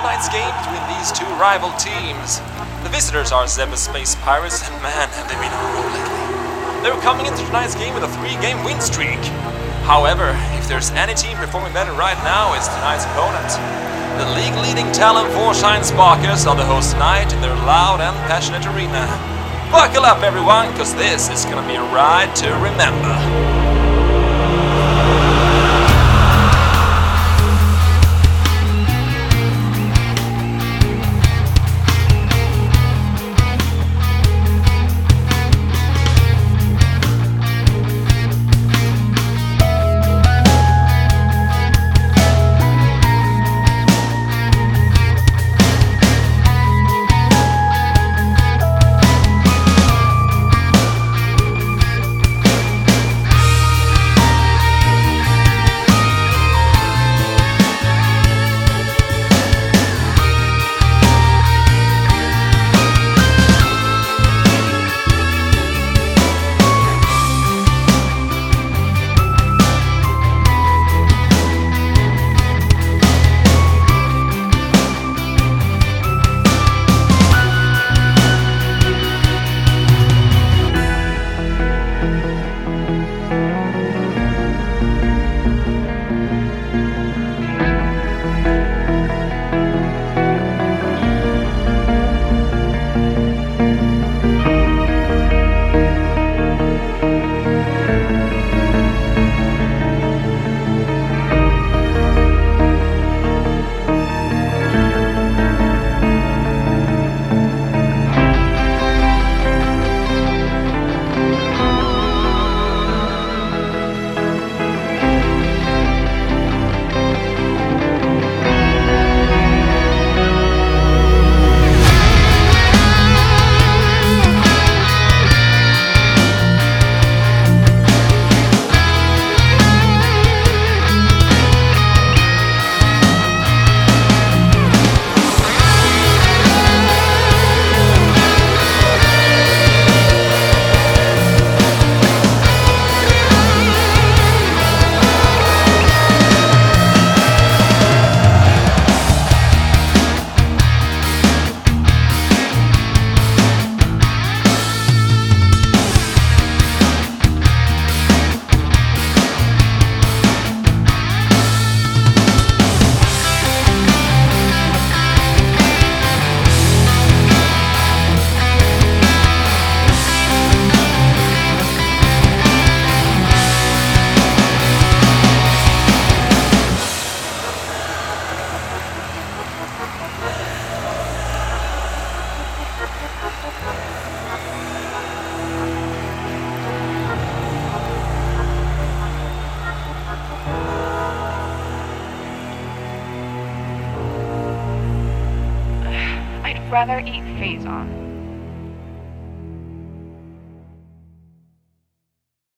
tonight's game between these two rival teams. The visitors are Zebra Space Pirates, and man, have they been on a roll lately. They're coming into tonight's game with a 3-game win streak. However, if there's any team performing better right now, it's tonight's opponent. The league-leading talent Forshine Sparkers are the hosts tonight in their loud and passionate arena. Buckle up everyone, cause this is gonna be a ride to remember. I'd rather eat Phazon.